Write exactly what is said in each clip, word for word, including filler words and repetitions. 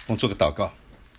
我们做个祷告。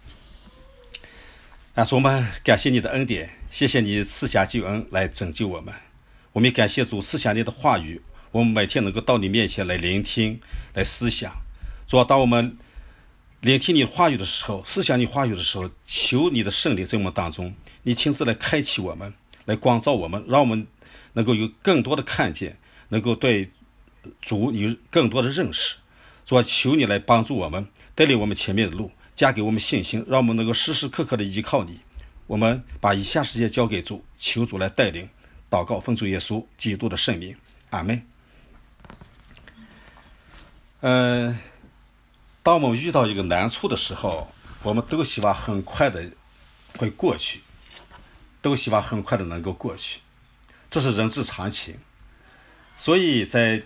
啊，主，我们感谢你的恩典，谢谢你赐下救恩来拯救我们。我们也感谢主赐下你的话语，我们每天能够到你面前来聆听、来思想。主啊，当我们聆听你的话语的时候，思想你话语的时候，求你的圣灵在我们当中，你亲自来开启我们，来光照我们，让我们能够有更多的看见，能够对主有更多的认识。主啊，求你来帮助我们，带领我们前面的路，加给我们信心，让我们能够时时刻刻的依靠你。我们把以下时间交给主，求主来带领。祷告奉主耶稣基督的圣名，阿们。嗯、呃，当我们遇到一个难处的时候，我们都希望很快的会过去，都希望很快的能够过去，这是人之常情。所以在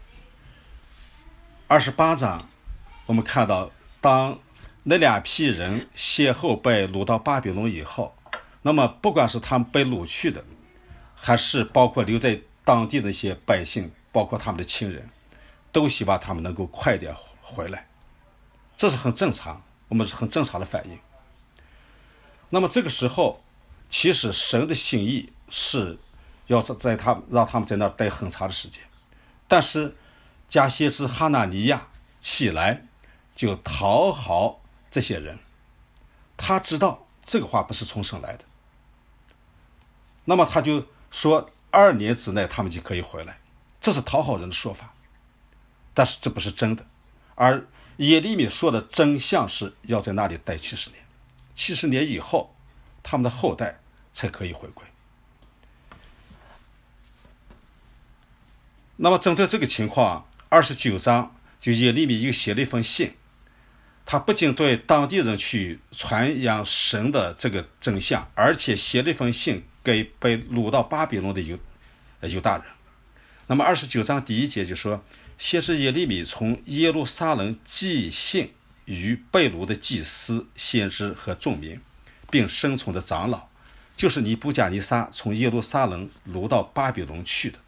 二十八章，我们看到，当那两批人先后被掳到巴比伦以后，那么不管是他们被掳去的，还是包括留在当地的一些百姓，包括他们的亲人，都希望他们能够快点回来，这是很正常，我们是很正常的反应。那么这个时候，其实神的心意是要在他让他们在那儿待很长的时间，但是迦先知哈拿尼亚起来就讨好这些人，他知道这个话不是从神来的，那么他就说二年之内他们就可以回来，这是讨好人的说法，但是这不是真的。而耶利米说的真相是要在那里待七十年，七十年以后他们的后代才可以回归。那么针对这个情况，二十九章就耶利米又写了一封信，他不仅对当地人去传扬神的这个真相，而且写了一封信给被掳到巴比伦的犹犹大人。那么二十九章第一节就说，先是耶利米从耶路撒冷寄信于被掳的祭司、先知和众民，并生存的长老，就是尼布甲尼撒从耶路撒冷掳到巴比伦去的。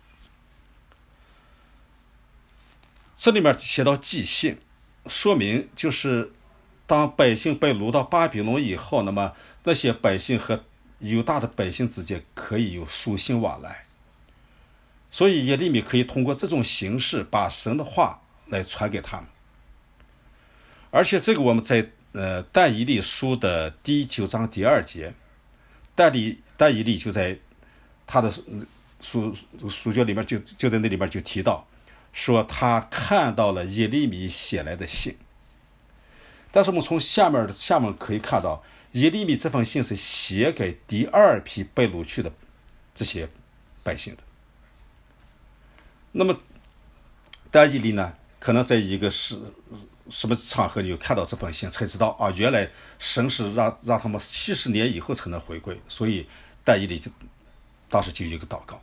这里面写到寄信，说明就是当百姓被掳到巴比伦以后，那么那些百姓和犹大的百姓之间可以有书信往来，所以耶利米可以通过这种形式把神的话来传给他们。而且这个我们在呃但以理书的第九章第二节，但以但以理就在他的书书卷里面就就在那里面就提到，说他看到了耶利米写来的信。但是我们从下面下面可以看到，耶利米这封信是写给第二批被掳去的这些百姓的。那么但以理呢，可能在一个是什么场合就看到这封信，才知道啊，原来神是让让他们七十年以后才能回归，所以但以理就当时就有一个祷告。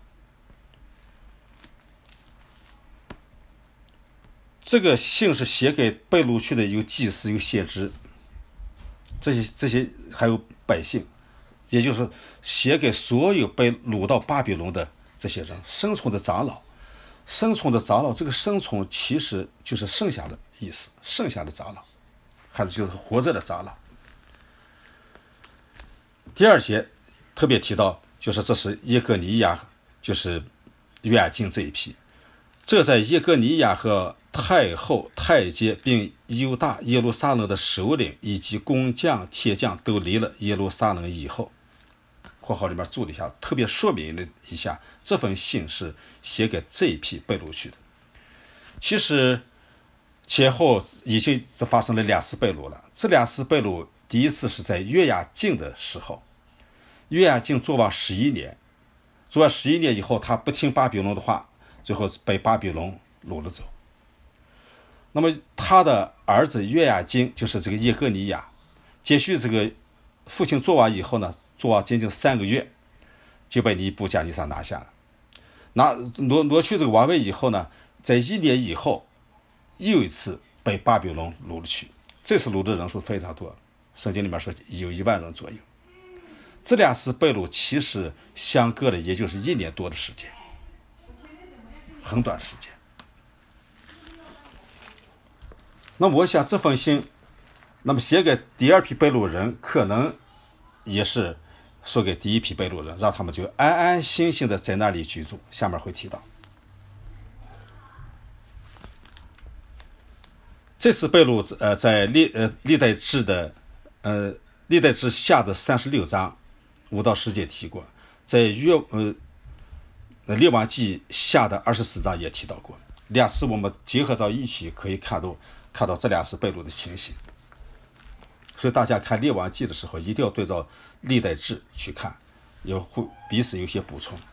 这个信是写给被掳去的有祭司、有先知，这些这些还有百姓，也就是写给所有被掳到巴比伦的这些人，生存的长老。生存的长老，这个生存其实就是剩下的意思，剩下的长老，还是就是活着的长老。第二节特别提到，就是这是耶哥尼亚，就是约雅敬这一批。这在耶哥尼亚和太后、太监并犹大耶路撒冷的首领以及工匠、铁匠都离了耶路撒冷以后，括号里面注了一下，特别说明了一下，这封信是写给这一批被掳去的。其实前后已经发生了两次被掳了。这两次被掳，第一次是在约雅敬的时候，约雅敬作王十一年，作王十一年以后，他不听巴比伦的话，最后被巴比伦掳了走。那么他的儿子约雅敬就是这个耶哥尼亚，接续这个父亲作王以后呢，作王仅仅三个月就被尼布甲尼撒拿下了。拿挪挪去这个王位以后呢，在一年以后又一次被巴比伦掳了去，这次掳的人数非常多，圣经里面说有一万人左右。这两次被掳其实相隔的也就是一年多的时间，很短的时间。那我想这封信那么写给第二批被掳人，可能也是说给第一批被掳人，让他们就安安心心的在那里居住。下面会提到，这次被掳，呃，在历呃历代志的，呃历代志下的三十六章五到十节提过，在约呃列王记下的二十四章也提到过。两次我们结合到一起，可以看到看到这两次被掳的情形。所以大家看列王记的时候，一定要对照历代志去看，有会彼此有些补充。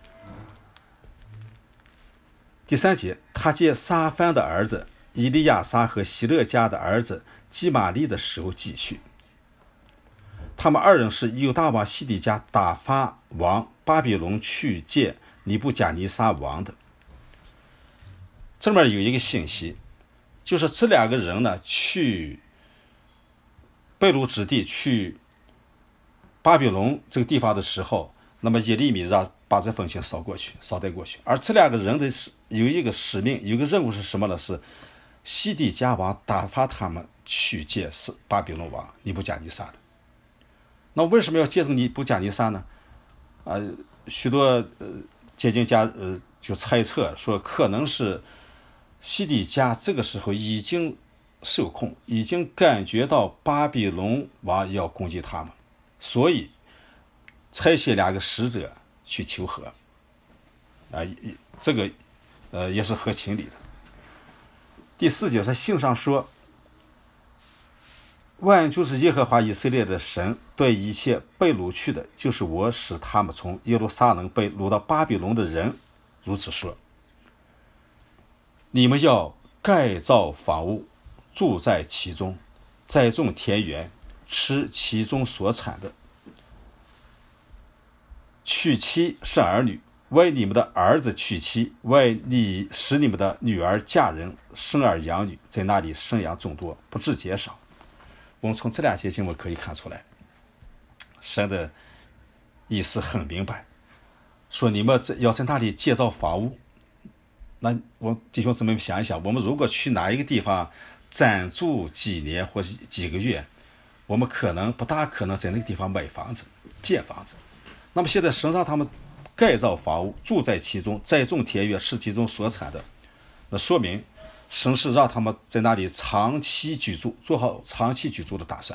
第三节，他借撒番的儿子以利亚撒和希勒家的儿子基玛利的手寄去。他们二人是犹大王西底家打发王巴比伦去见尼布甲尼撒王的。这里面有一个信息，就是这两个人呢，去被掳之地，去巴比伦这个地方的时候，那么耶利米让把这封信捎过去，捎带过去。而这两个人的有一个使命，有一个任务是什么呢？是西底家王打发他们去见巴比伦王尼布甲尼撒的。那为什么要接受尼布甲尼撒呢？啊、呃，许多呃解经家呃就猜测说，可能是西底家这个时候已经受控，已经感觉到巴比伦王要攻击他们，所以差遣两个使者去求和。啊、呃，这个呃也是合情理的。第四节在信上说，万就是耶和华以色列的神，对一切被掳去的，就是我使他们从耶路撒冷被掳到巴比伦的人，如此说：你们要盖造房屋，住在其中，栽种田园，吃其中所产的，娶妻生儿女，为你们的儿子娶妻，为你使你们的女儿嫁人，生儿养女，在那里生养众多，不致减少。我们从这两节经文可以看出来，神的意思很明白，说你们要在那里建造房屋。那我弟兄姊妹想一想，我们如果去哪一个地方暂住几年或几个月，我们可能不大可能在那个地方买房子建房子。那么现在神让他们盖造房屋，住在其中，栽种田园，是其中所产的，那说明神是让他们在那里长期居住，做好长期居住的打算，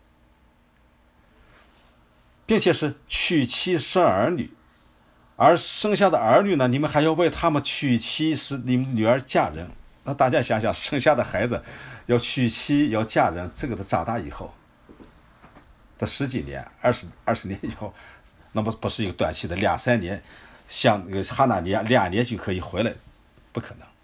并且是娶妻生儿女。而生下的儿女呢，你们还要为他们娶妻，使你们女儿嫁人。那大家想想，生下的孩子要娶妻要嫁人，这个的长大以后，这十几年、二十二十年以后，那么不是一个短期的两三年，像那个哈拿尼亚两年就可以回来，不可能。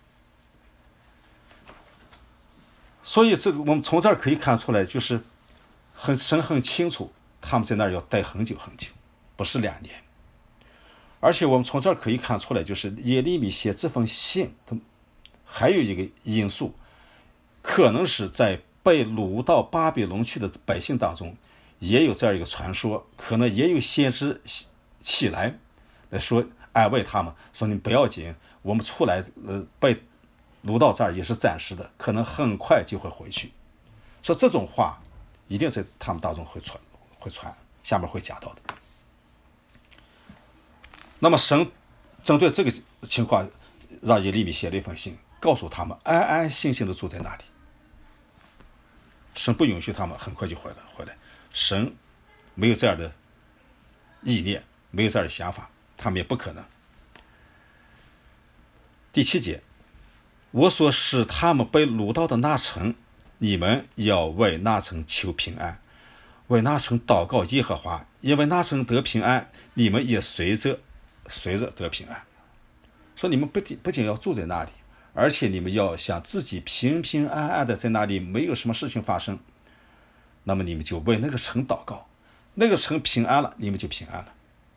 所以这个我们从这儿可以看出来，就是很神很清楚，他们在那儿要待很久很久，不是两年。而且我们从这儿可以看出来，就是耶利米写这封信，还有一个因素，可能是在被掳到巴比伦去的百姓当中，也有这样一个传说，可能也有先知起来来说安慰他们，说你不要紧，我们出来呃被掳到这儿也是暂时的，可能很快就会回去。说这种话一定在他们当中会传，会传，下面会讲到的。那么神针对这个情况，让耶利米写了一封信，告诉他们安安心心的住在那里。神不允许他们很快就回来，回来。神没有这样的意念，没有这样的想法，他们也不可能。第七节，我所使他们被掳到的那城，你们要为那城求平安，为那城祷告耶和华，因为那城得平安，你们也随着随着得平安。说你们不仅不仅要住在那里，而且你们要想自己平平安安的在那里，没有什么事情发生，那么你们就为那个城祷告，那个城平安了，你们就平安了。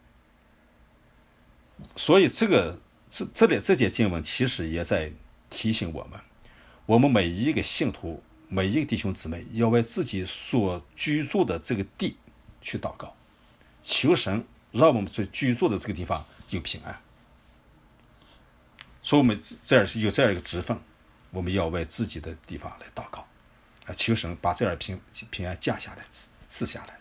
所以这个这这里这节经文其实也在提醒我们，我们每一个信徒，每一个弟兄姊妹，要为自己所居住的这个地去祷告，求神让我们所居住的这个地方有平安。所以我们这儿有这样一个职分，我们要为自己的地方来祷告。 啊，求神把这样平平安降下来，赐下来。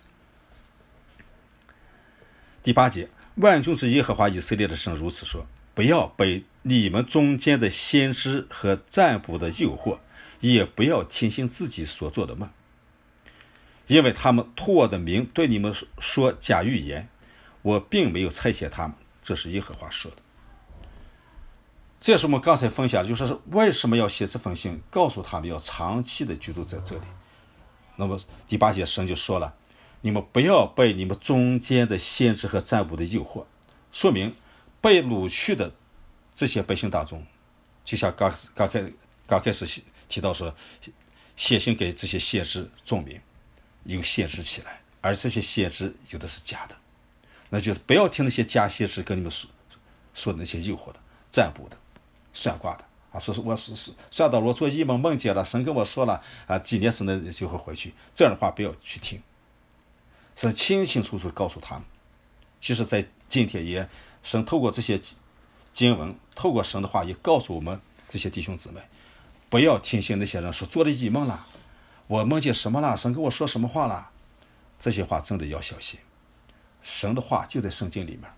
第八节，万军之耶和华以色列的神如此说：不要被你们中间的先知和占卜的诱惑，也不要听信自己所做的梦，因为他们托我的名对你们说假预言，我并没有差遣他们，这是耶和华说的。这也是我们刚才分享的，就是为什么要写这封信，告诉他们要长期的居住在这里。那么第八节神就说了，你们不要被你们中间的先知和占卜的诱惑，说明被掳去的这些百姓当中，就像刚刚开刚开始提到说，写信给这些先知众民，有先知起来，而这些先知有的是假的，那就是不要听那些假先知跟你们说说的那些诱惑的、占卜的、算卦的啊，说是我是算到我做一梦梦见了，神跟我说了啊，几年之内就会回去，这样的话不要去听。神清清楚楚告诉他们，其实在今天也神透过这些经文，透过神的话也告诉我们这些弟兄姊妹，不要听信那些人说做的异梦了，我梦见什么了，神跟我说什么话了，这些话真的要小心。神的话就在圣经里面，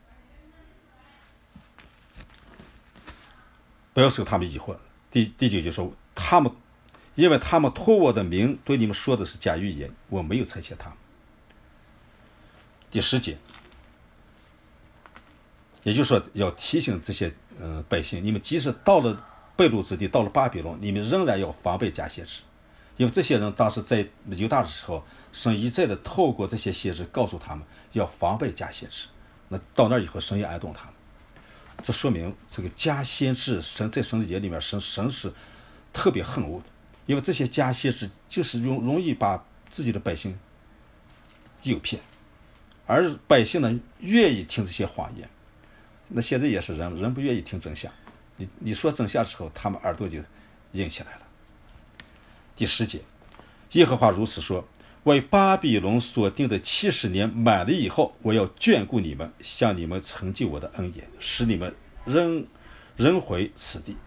不要受他们疑惑。第第九就说，他们因为他们托我的名对你们说的是假预言，我没有差遣他们。第十节，也就是说要提醒这些呃百姓，你们即使到了被掳之地，到了巴比伦，你们仍然要防备假先知，因为这些人当时在犹大的时候，神一再的透过这些先知告诉他们要防备假先知。那到那以后，神也安顿他们。这说明这个假先知，神在神的眼里面，神神是特别恨恶的，因为这些假先知就是容容易把自己的百姓诱骗。而百姓呢，愿意听这些谎言。那现在也是人，人不愿意听真相。你你说真相之后，他们耳朵就硬起来了。第十节，耶和华如此说：为巴比伦所定的七十年满了以后，我要眷顾你们，向你们成就我的恩言，使你们仍仍回此地。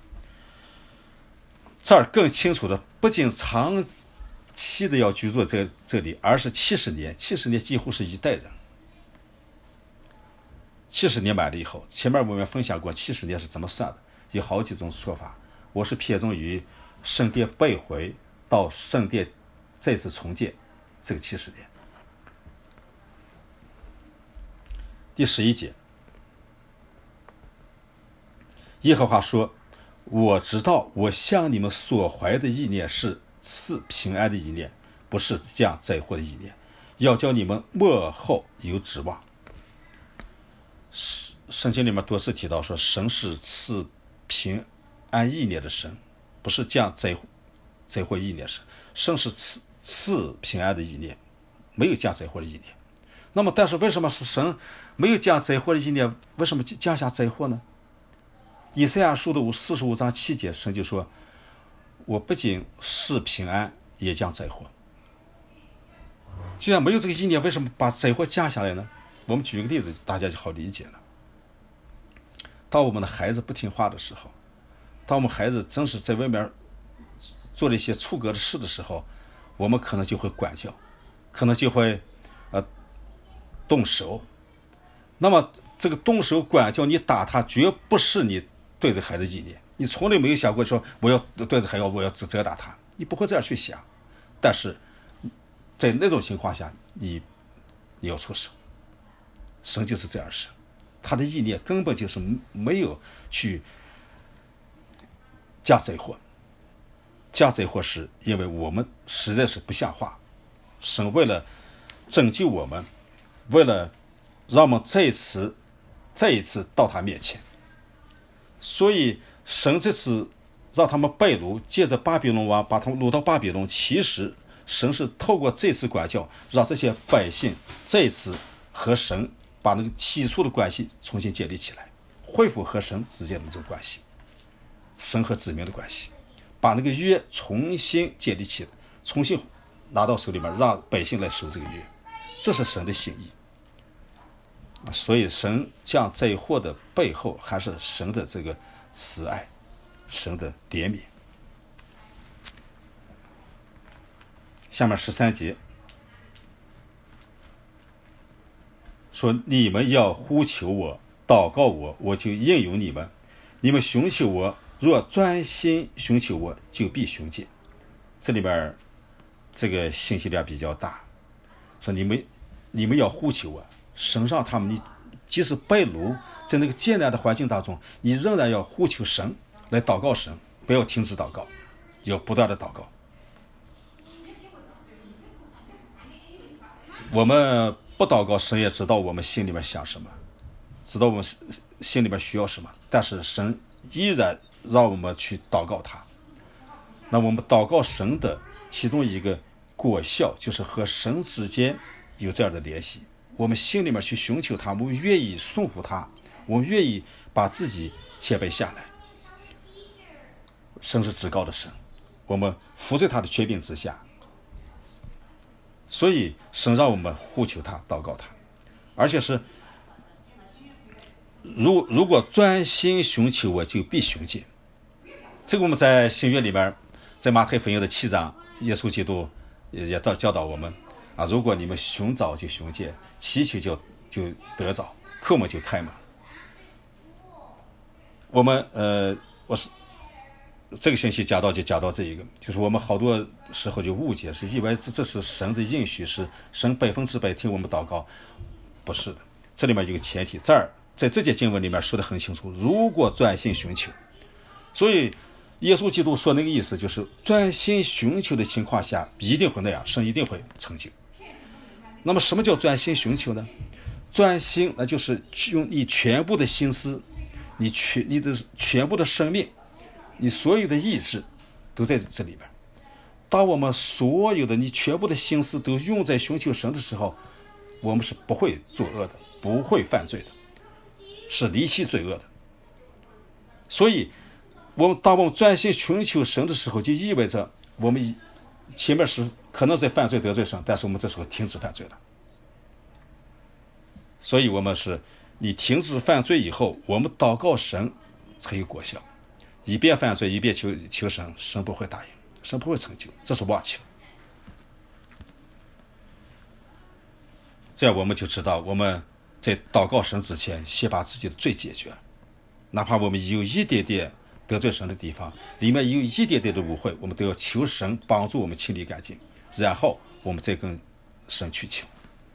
这儿更清楚的，不仅长期的要居住在这里，而是七十年，七十年几乎是一代人。七十年满了以后，前面我们分享过七十年是怎么算的，有好几种说法。我是偏重于圣殿被毁到圣殿再次重建这个七十年。第十一节，耶和华说：我知道我向你们所怀的意念是赐平安的意念，不是降灾祸的意念，要叫你们末后有指望。圣经里面多次提到说，神是赐平安意念的神，不是降灾灾祸意念神。神是赐赐平安的意念，没有降灾祸的意念。那么但是为什么是神没有降灾祸的意念，为什么降下灾祸呢？以赛亚书的四十五章七节，神就说：我不仅是平安，也降灾祸。既然没有这个意念，为什么把灾祸降下来呢？我们举个例子，大家就好理解了。当我们的孩子不听话的时候，当我们孩子真是在外面做了一些出格的事的时候，我们可能就会管教，可能就会呃动手。那么这个动手管教，你打他，绝不是你对着孩子意念，你从来没有想过说我要对着孩子我要责打他，你不会这样去想。但是在那种情况下，你你要出手。神就是这样的神，他的意念根本就是没有去降灾祸。降灾祸是因为我们实在是不像话，神为了拯救我们，为了让我们再一次再一次到他面前，所以神这次让他们被掳，借着巴比伦王把他们掳到巴比伦，其实神是透过这次管教，让这些百姓再一次和神把那个起初的关系重新建立起来，恢复和神之间的这种关系，神和子民的关系，把那个约重新建立起来，重新拿到手里面，让百姓来守这个约，这是神的心意。所以神降灾祸的背后，还是神的这个慈爱，神的怜悯。 下面十三节说：你们要呼求我，祷告我，我就应允你们。你们寻求我，若专心寻求我，就必寻见。这里边这个信息量比较大，说你们你们要呼求我，神让他们，你即使被掳在那个艰难的环境当中，你仍然要呼求神，来祷告神，不要停止祷告，要不断的祷告。我们不祷告，神也知道我们心里面想什么，知道我们心里面需要什么，但是神依然让我们去祷告他。那我们祷告神的其中一个果效，就是和神之间有这样的联系，我们心里面去寻求他，我们愿意顺服他，我们愿意把自己谦卑下来。神是至高的神，我们服在他的权柄之下，所以神让我们呼求他，祷告他，而且是如如果专心寻求我，就必寻见。这个我们在新约里面，在马太福音的七章，耶稣基督也教教导我们啊，如果你们寻找就寻见，祈求就就得着，叩门就开门。我们呃，我是这个星期讲到就讲到这一个，就是我们好多时候就误解，是以为这这是神的应许，是神百分之百听我们祷告，不是的。这里面有个前提，这儿在这节经文里面说得很清楚，如果专心寻求，所以耶稣基督说那个意思就是专心寻求的情况下一定会那样，神一定会成就。那么什么叫专心寻求呢？专心那就是用你全部的心思，你全你的全部的生命，你所有的意志都在这里边。当我们所有的你全部的心思都用在寻求神的时候，我们是不会作恶的，不会犯罪的，是离弃罪恶的。所以我们当我们专心寻求神的时候，就意味着我们前面是可能在犯罪得罪神，但是我们这时候停止犯罪了。所以我们是你停止犯罪以后，我们祷告神才有果效。一边犯罪一边求求神，神不会答应，神不会成就，这是妄求。这样我们就知道，我们在祷告神之前，先把自己的罪解决，哪怕我们有一点点得罪神的地方，里面有一点点的污秽，我们都要求神帮助我们清理干净，然后我们再跟神去求。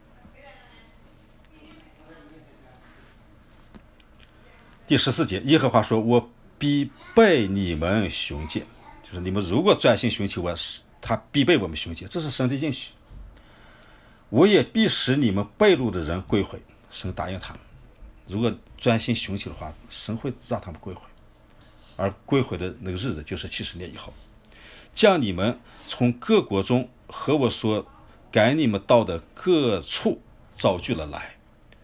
第十四节，耶和华说：我必被你们寻见，就是你们如果专心寻求我，他必被我们寻见，这是神的应许。我也必使你们被掳的人归回，神答应他们，如果专心寻求的话，神会让他们归回，而归回的那个日子就是七十年以后，将你们从各国中和我所赶你们到的各处招聚了来，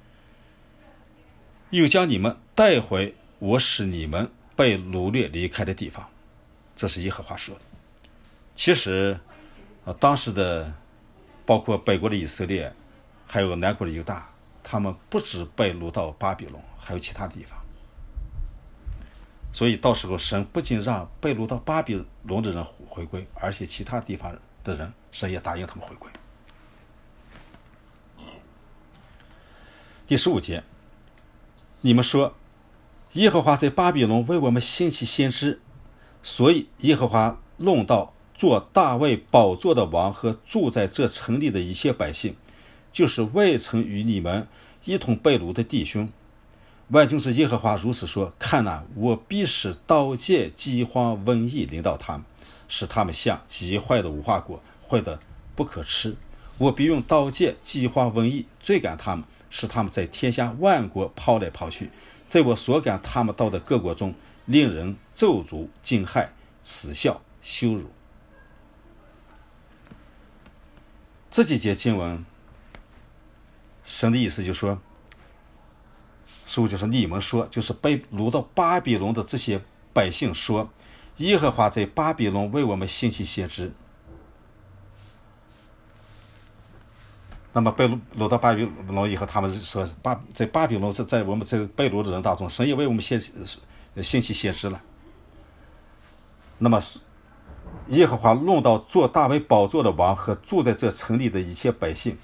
又将你们带回我使你们被掳掠离开的地方。这是耶和华说的。其实、啊、当时的包括北国的以色列还有南国的犹大，他们不止被掳到巴比伦，还有其他地方。所以到时候神不仅让被掳到巴比伦的人回归，而且其他地方的人神也答应他们回归。第十五节，你们说耶和华在巴比伦为我们兴起先知，所以耶和华弄到做大卫宝座的王和住在这城里的一切百姓，就是未曾与你们一同被掳的弟兄。万军之耶和华如此说：看哪，我必使刀剑饥荒瘟疫临到他们，使他们像极坏的无花果，坏的不可吃。我必用刀剑饥荒瘟疫追赶他们，使他们在天下万国跑来跑去，在我所赶他们到的各国中，令人咒诅惊骇耻笑羞辱。这几节经文神的意思就是说，师父就是你们说，就是被掳到巴比伦的这些百姓说，耶和华在巴比伦为我们兴起先知。那么被掳到巴比伦以后，他们说巴在巴比伦是在我们这个被掳的人当中，神也为我们兴兴起先知了。那么耶和华论到做大卫宝座的王和住在这城里的一切百姓。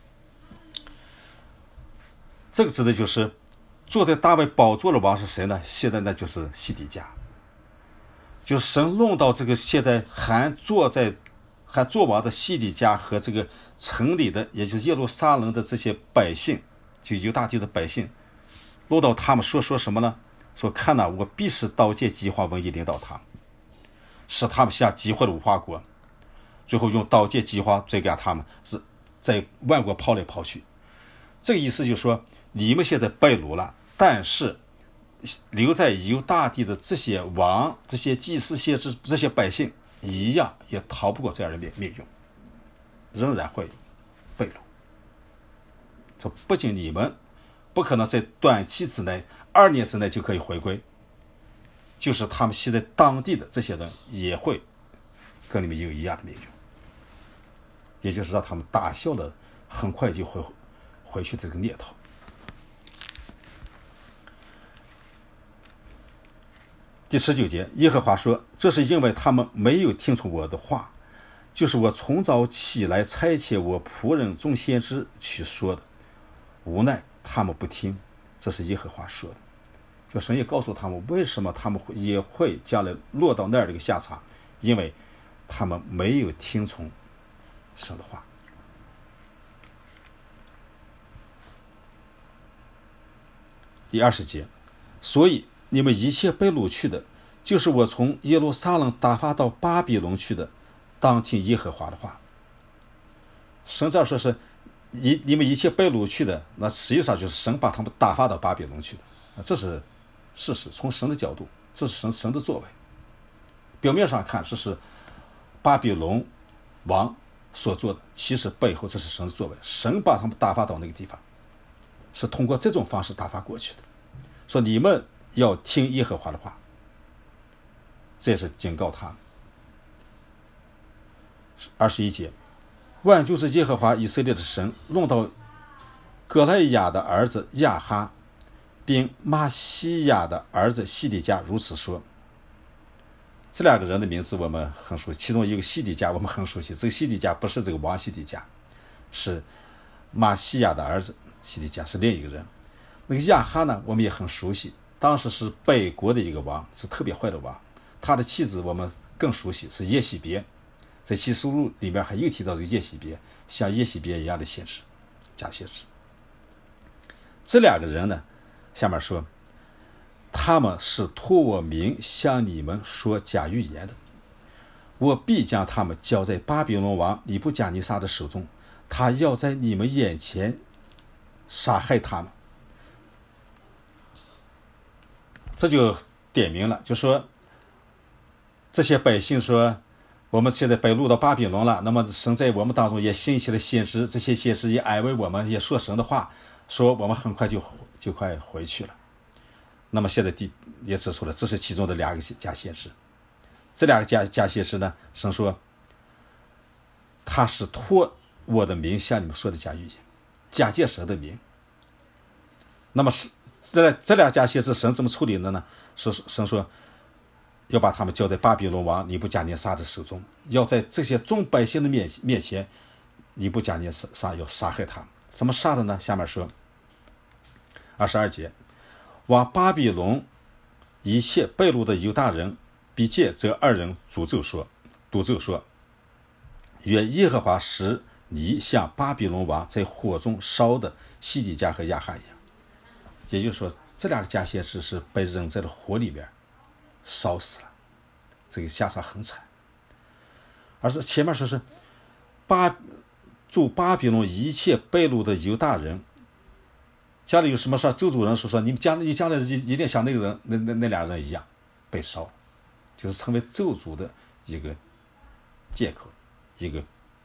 这个指的就是坐在大卫宝座的王是谁呢？现在呢就是西底家，就是神论到这个现在还坐在还做王的西底家和这个城里的，也就是耶路撒冷的这些百姓，就犹大地的百姓，论到他们说说什么呢？说看哪，我必使刀剑饥荒瘟疫领导他们，使他们像饥荒的无花果，最后用刀剑饥荒追赶他们，是在万国跑来跑去。这个意思就是说，你们现在败掳了，但是留在犹大地的这些王、这些祭司、先知、这些百姓一样也逃不过这样的命命运，仍然会败掳。说不仅你们不可能在短期之内、二年之内就可以回归，就是他们现在当地的这些人也会跟你们有一样的命运，也就是让他们打消了很快就回回去这个念头。第十九节，耶和华说，这是因为他们没有听从我的话，就是我从早起来差遣我仆人众先知去说的，无奈他们不听。这是耶和华说的，就神也告诉他们为什么他们也会将来落到那儿的一个下场，因为他们没有听从神的话。第二十节，所以你们一切被掳去的，就是我从耶路撒冷打发到巴比伦去的，当听耶和华的话。神这说是你你们一切被掳去的，那实际上就是神把他们打发到巴比伦去的，这是事实。从神的角度，这是神神的作为。表面上看这是巴比伦王所做的，其实背后这是神的作为。神把他们打发到那个地方，是通过这种方式打发过去的。说你们要听耶和华的话，这是警告他们。二十一节，万军之耶和华以色列的神论到歌莱雅的儿子亚哈，并玛西亚的儿子西底家如此说。这两个人的名字我们很熟悉，其中一个西底家我们很熟悉，这个西底家不是这个王西底家，是玛西亚的儿子西底家，是另一个人。那个亚哈呢，我们也很熟悉，当时是北国的一个王，是特别坏的王。他的妻子我们更熟悉，是耶洗别，在启示录里面还又提到这个耶洗别，像耶洗别一样的先知，假先知。这两个人呢，下面说，他们是托我名向你们说假预言的，我必将他们交在巴比伦王尼布甲尼撒的手中，他要在你们眼前杀害他们。这就点明了，就说这些百姓说我们现在被掳到巴比伦了，那么神在我们当中也兴起了先知，这些先知也安慰我们，也说神的话，说我们很快就就快回去了。那么现在第也指出了，这是其中的两个假先知。这两个假假先知呢，神说他是托我的名向你们说的假预言，假借神的名。那么是这这两假先知神怎么处理的呢？是神说要把他们交在巴比伦王尼布甲尼撒的手中，要在这些众百姓的面面前，尼布甲尼撒要杀害他们。怎么杀的呢？下面说二十二节，往巴比伦一切被掳的犹大人必借这二人诅咒说赌咒说，愿耶和华使你像巴比伦王在火中烧的西底家和亚哈一样。也就是说，这两个假先知是被扔在了火里面烧死了，这个下场很惨。而是前面说是巴住巴比伦一切被掳的犹大人，家里有什么事，咒诅人说说你将你将来一定像那个人那那那俩人一样被烧，就是成为咒诅的一个借口，一个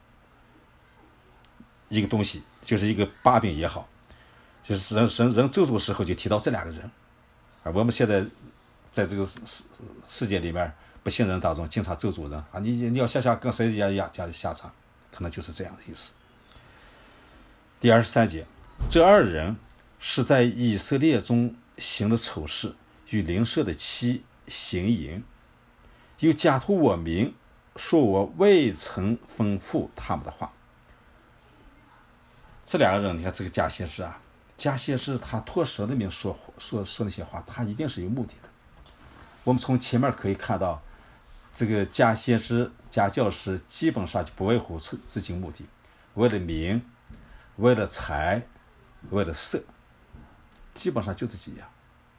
一个东西，就是一个把柄也好，就是人人人咒诅的时候就提到这两个人。而我们现在在这个世世界里面，不信人当中经常咒诅人啊，你你要想想跟谁一样一样这样的下场，可能就是这样的意思。第二十三节，这二人是在以色列中行的丑事，与邻舍的妻行淫，又假托我名说我未曾吩咐他们的话。这两个人，你看这个假先知啊，假先知他托神的名说说说那些话，他一定是有目的的。我们从前面可以看到，这个假先知、假教师基本上就不外乎自己目的，为了名，为了财，为了色，基本上就这几样。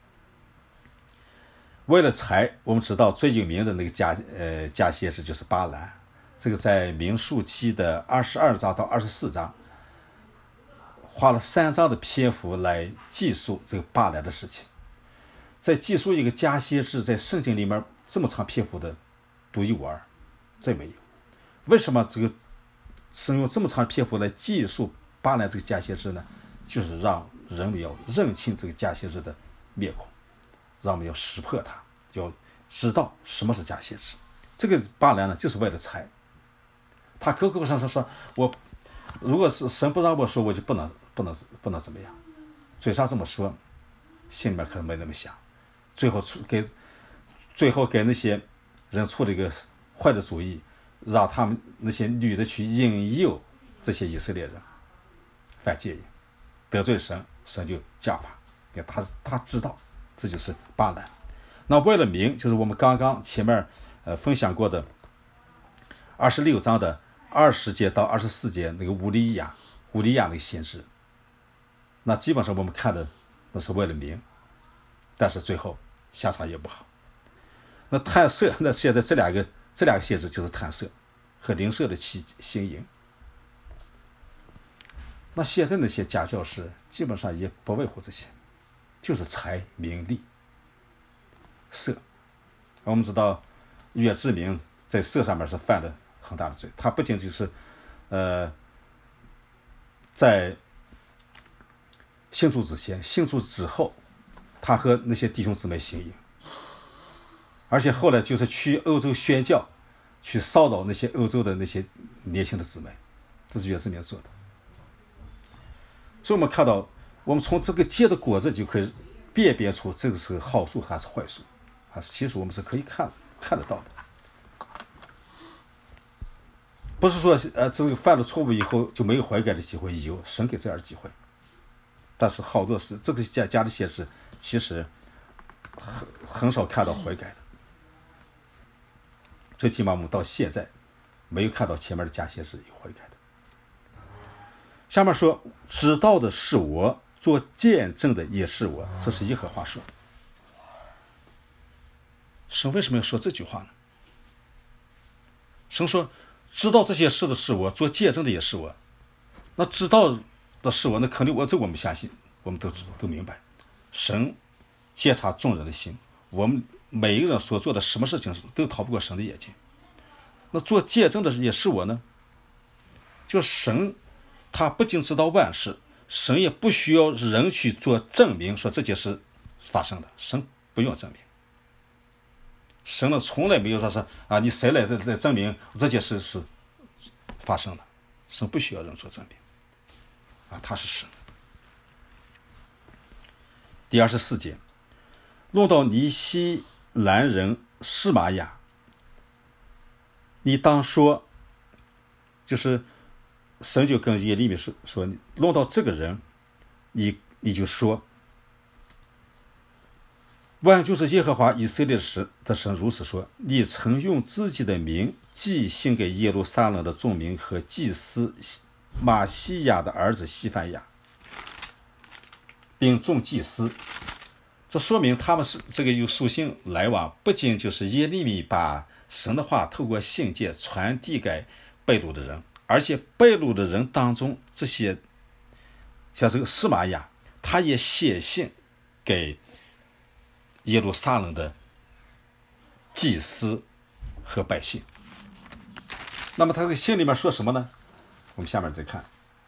为了财，我们知道最有名的那个假呃假先知就是巴兰，这个在民数记的二十二章到二十四章，花了三章的篇幅来记述这个巴兰的事情。在记述一个假先知在圣经里面这么长篇幅的独一无二，再没有。为什么这个神用这么长篇幅来记述巴兰这个假先知呢？就是让人们要认清这个假先知的面孔，让我们要识破他，要知道什么是假先知。这个巴兰呢，就是为了财。他口口声声说，我如果是神不让我说，我就不能不能不能怎么样，嘴上这么说，心里面可能没那么想。最后出给最后给那些人出了一个坏的主意，让他们那些女的去引诱这些以色列人犯戒淫，得罪神，神就降罚。他他知道这就是巴兰。那为了名，就是我们刚刚前面呃分享过的二十六章的二十节到二十四节那个乌利亚乌利亚那个先知，那基本上我们看的那是为了名，但是最后下场也不好。那贪色，那现在这两个这两个先知就是贪色和邻舍的欺行淫。那现在那些假教师基本上也不外乎这些，就是财、名利、色。我们知道岳志明在色上面是犯了很大的罪，他不仅仅是呃在信主之前，信主之后，他和那些弟兄姊妹行淫，而且后来就是去欧洲宣教，去骚扰那些欧洲的那些年轻的姊妹，这是岳志明做的。所以我们看到，我们从这个结的果子就可以辨别出这个是好树还是坏树啊，其实我们是可以看看得到的。不是说呃这个犯了错误以后就没有悔改的机会，有神给这样的机会，但是好多是这个家家的先知其实很很少看到悔改的，最起码我们到现在没有看到前面的假先知有悔改的。下面说，知道的是我，做见证的也是我，这是耶和华说。神为什么要说这句话呢？神说知道这些事的是我，做见证的也是我。那知道的是我，那肯定我这我们相信，我们都都明白，神监察众人的心，我们每一个人所做的什么事情都逃不过神的眼睛。那做见证的也是我呢，就神他不仅知道万事，神也不需要人去做证明说这件事发生的，神不用证明。神呢从来没有说是啊，你谁来来证明这件事是发生的，神不需要人做证明啊，他是神。第二十四节，论到尼西兰人示玛雅，你当说，就是神就跟耶利米说说，论到这个人，你你就说，万就是耶和华以色列的神如此说：你曾用自己的名寄信给耶路撒冷的众民和祭司马西亚的儿子西番雅，并众祭司。这说明他们是这个有书信来往，不仅就是耶利米把神的话透过信件传递给被掳的人，而且被掳的人当中，这些像这个示玛雅，他也写信给耶路撒冷的祭司和百姓。那么他这个信里面说什么呢？我们下面再看，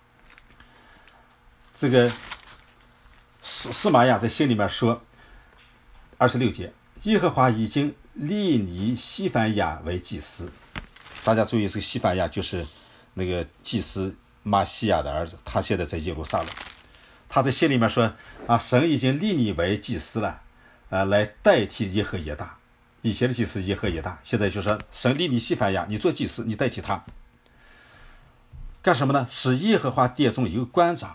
这个示示玛雅在信里面说，二十六节，耶和华已经立你西番雅为祭司。大家注意，这个西番雅就是那个祭司马西亚的儿子，他现在在耶路撒冷。他在信里面说啊，神已经立你为祭司了，啊，来代替耶和耶大， 以前的祭司耶和耶大，现在就说神立你西番雅，你做祭司，你代替他干什么呢？使耶和华殿中有官长，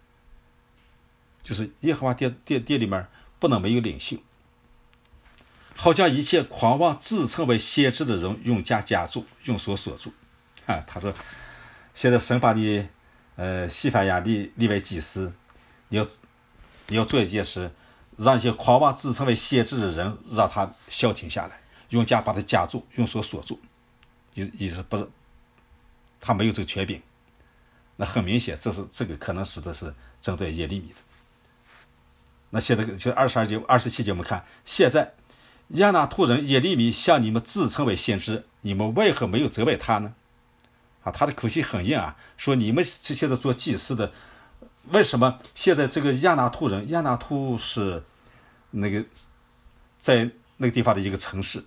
就是耶和华殿殿殿里面不能没有领袖，好将一切狂妄自称为先知的人用家夹住，用锁锁住。啊，他说，现在神把你呃西番雅立立为祭司，你要你要做一件事，让一些狂妄自称为先知的人让他消停下来，用家把他夹住，用锁锁住。意意思不是他没有这个权柄，那很明显，这是这个可能指的是针对耶利米的。那现在就二十二节、二十七节，我们看现在亚拿突人耶利米向你们自称为先知，你们为何没有责备他呢？啊，他的口气很硬啊，说你们现在做祭司的，为什么现在这个亚拿突人，亚拿突是那个在那个地方的一个城市，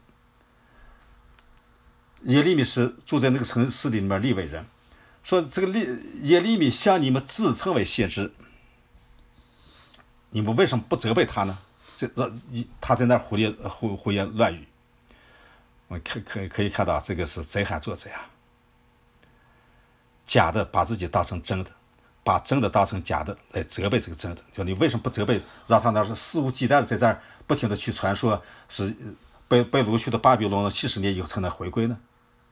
耶利米是住在那个城市里面利未人，说这个耶利米向你们自称为先知，你们为什么不责备他呢？这他在那胡言胡胡言乱语，我可可可以看到这个是贼喊捉贼啊，假的把自己当成真的，把真的当成假的来责备这个真的，就你为什么不责备，让他那是肆无忌惮的在这儿不停的去传说是被被掳去的巴比伦七十年以后才能回归呢？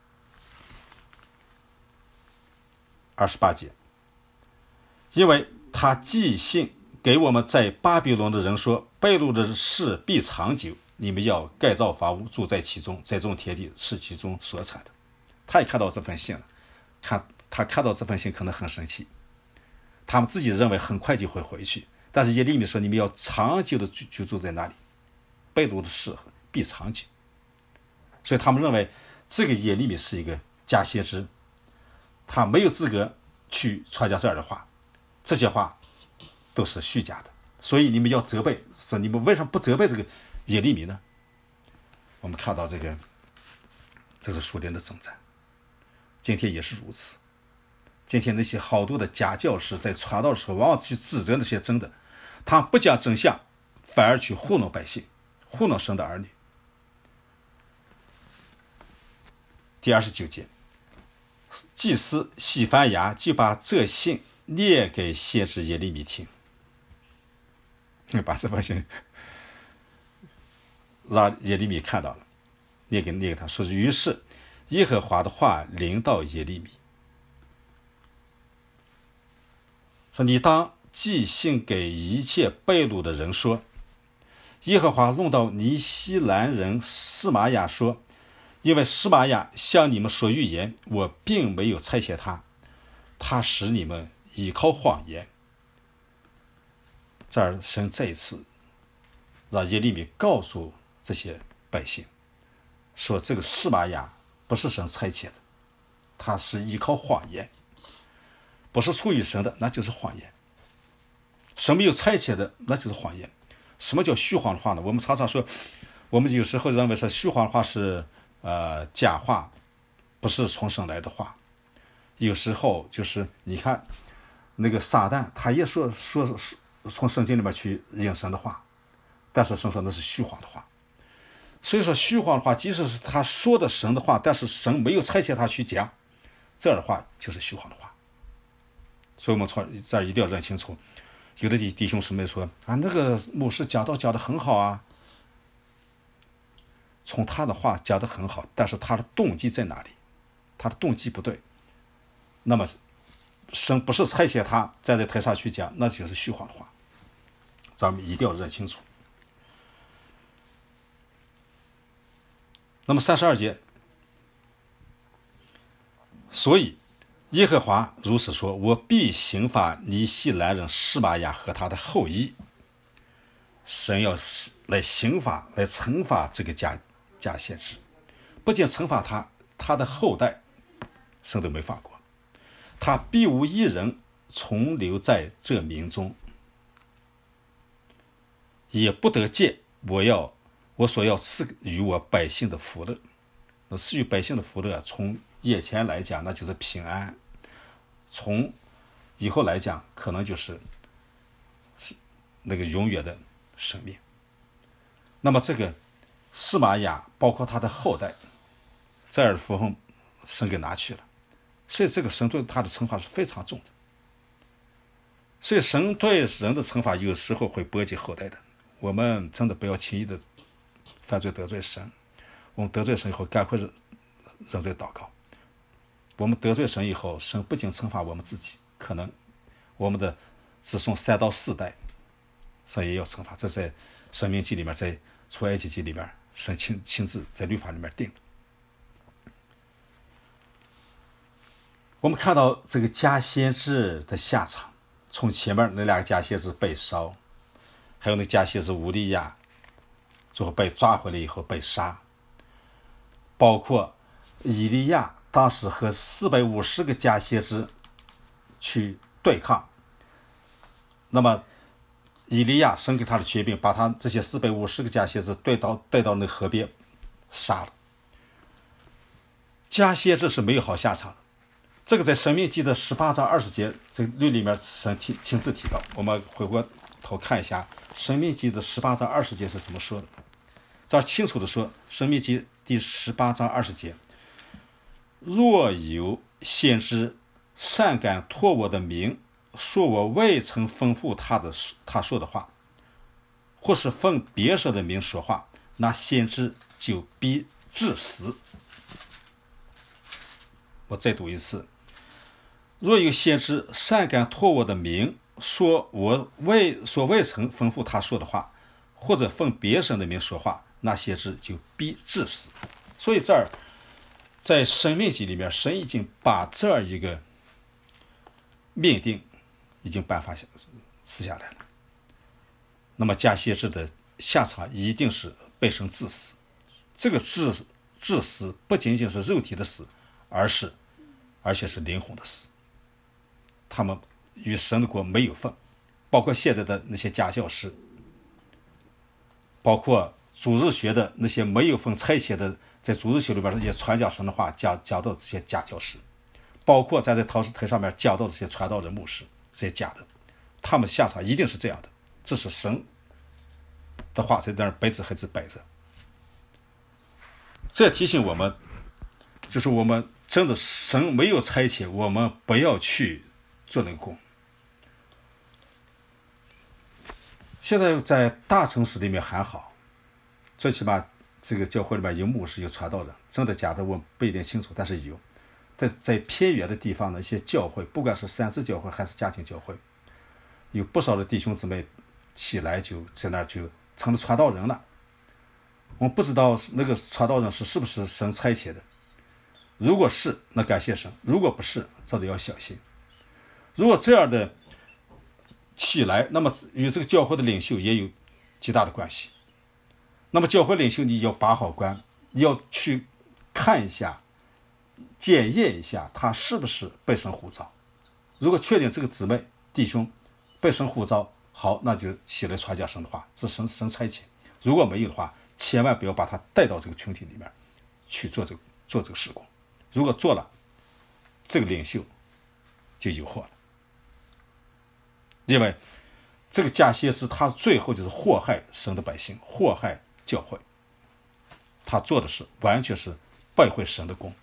二十八节，因为他寄信给我们在巴比伦的人说，被掳的事必长久，你们要盖造房屋，住在其中，栽种田地，吃其中所产的。他也看到这份信了，看他看到这份信可能很生气，他们自己认为很快就会回去，但是耶利米说你们要长久的居住在那里，被掳的事必长久。所以他们认为这个耶利米是一个假先知，他没有资格去传讲这儿的话，这些话都是虚假的，所以你们要责备，说你们为什么不责备这个耶利米呢？我们看到这个，这是属灵的征战，今天也是如此。今天那些好多的假教师在传道的时候，往往去指责那些真的，他不讲真相，反而去糊弄百姓，糊弄神的儿女。第二十九节，祭司西番雅就把这信念给先知耶利米听，把这封信让耶利米看到了，念给念给他说，于是耶和华的话临到耶利米，说你当寄信给一切被掳的人说，耶和华弄到尼西兰人示玛雅说，因为示玛雅向你们说预言，我并没有差遣他，他使你们依靠谎言。这儿神再一次让耶利米告诉这些百姓，说这个示玛雅不是神差遣的，他是依靠谎言，不是出于神的，那就是谎言。神没有差遣的，那就是谎言。什么叫虚谎的话呢？我们常常说，我们有时候认为说虚谎的话是呃假话，不是从神来的话。有时候就是你看那个撒旦，他也说说说从圣经里面去引神的话，但是神说那是虚谎的话。所以说虚谎的话，即使是他说的神的话，但是神没有差遣他去讲，这样的话就是虚谎的话。所以我们从这儿一定要认清楚，有的弟弟兄姊妹说啊，那个牧师讲道讲得很好啊，从他的话讲得很好，但是他的动机在哪里？他的动机不对，那么神不是差遣他站在台上去讲，那就是虚谎的话，咱们一定要认清楚。那么三十二节，所以耶和华如此说，我必刑罚尼西兰人示玛雅和他的后裔。神要来刑罚，来惩罚这个假假先知，不仅惩罚他，他的后代神都没放过，他必无一人存留在这民中，也不得见我要我所要赐予我百姓的福乐。那赐予百姓的福乐，从眼前来讲那就是平安，从以后来讲可能就是那个永远的生命。那么这个司马亚包括他的后代在尔福亨神给拿去了，所以这个神对他的惩罚是非常重的。所以神对人的惩罚有时候会波及后代的，我们真的不要轻易的犯罪得罪神。我们得罪神以后赶快认罪祷告。我们得罪神以后，神不仅惩罚我们自己，可能我们的子孙三到四代神也要惩罚。这在申命记里面，在出埃及记里面，神亲亲自在律法里面定的。我们看到这个假先知的下场，从前面那两个假先知被烧，还有那假先知乌利亚最后被抓回来以后被杀，包括以利亚当时和四百五十个假先知去对抗，那么以利亚神给他的权柄，把他这些四百五十个假先知带到带到那河边杀了。假先知是没有好下场的，这个在申命记的十八章二十节这个律里面神提亲自提到。我们回过头看一下申命记的十八章二十节是怎么说的。这清楚的说，申命记第十八章二十节，若有先知擅敢托我的名，说我未曾吩咐他的他说的话，或是奉别神的名说话，那先知就必致死。我再读一次，若有先知擅敢托我的名，说我未所未曾吩咐他说的话，或者奉别神的名说话，那先知就必致死。所以这儿在申命记里面，神已经把这样一个命定已经颁发下赐下来了。那么假先知的下场一定是被神致死。这个致致死不仅仅是肉体的死，而是而且是灵魂的死。他们与神的国没有份，包括现在的那些假教师，包括主日学的那些没有分差遣的，在主日学里边这些传讲神的话讲讲到这些假教师，包括在这台台上面讲到这些传道人牧师，这些假的，他们下场一定是这样的。这是神的话在那儿白纸黑字摆着。这提醒我们，就是我们真的神没有差遣，我们不要去做那个工。现在在大城市里面还好，最起码这个教会里面有牧师有传道人，真的假的我不一定清楚，但是有。在在偏远的地方的一些教会，不管是三自教会还是家庭教会，有不少的弟兄姊妹起来就在那儿就成了传道人了。我们不知道那个传道人是是不是神差遣的，如果是，那感谢神；如果不是，这得要小心。如果这样的起来，那么与这个教会的领袖也有极大的关系。那么教会领袖你要把好关，你要去看一下检验一下他是不是被神呼召。如果确定这个姊妹弟兄被神呼召，好，那就起来传讲神的话，是神神差遣。如果没有的话，千万不要把他带到这个群体里面去做这个做这个事工。如果做了，这个领袖就有祸了。因为这个假先知他最后就是祸害神的百姓，祸害教会，他做的是完全是败坏神的功。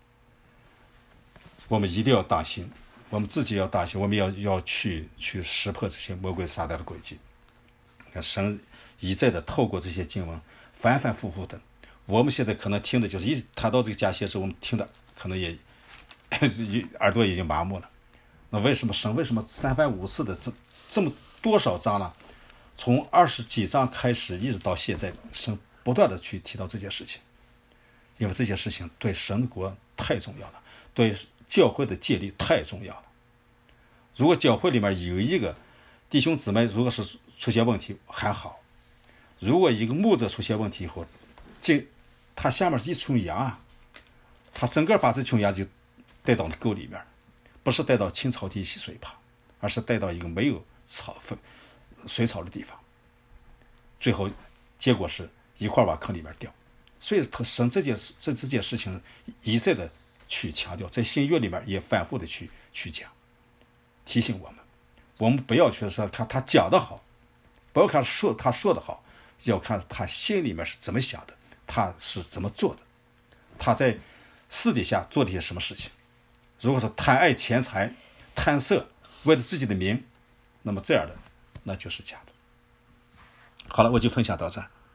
我们一定要当心，我们自己要当心，我们要要去去识破这些魔鬼撒旦的诡计。神一再的透过这些经文反反复复的，我们现在可能听的就是一谈到这个假先知，我们听的可能也耳朵已经麻木了。那为什么神为什么三番五次的这这么多少章了？从二十几章开始一直到现在，神不断的去提到这件事情，因为这件事情对神国太重要了，对教会的建立太重要了。如果教会里面有一个弟兄姊妹如果是出现问题还好，如果一个牧者出现问题以后，这他下面是一群羊啊，他整个把这群羊就带到沟里面，不是带到青草地溪水旁，而是带到一个没有草分水草的地方，最后结果是一块往坑里面掉。所以他神这件这这件事情一再的去强调，在新约里面也反复的去去讲，提醒我们，我们不要去说看他讲的好，不要看说他说的好， 要看他心里面是怎么想的，他是怎么做的，他在私底下做了一些什么事情。如果是贪爱钱财、贪色，为了自己的名，那么这样的那就是假的。好了，我就分享到这儿。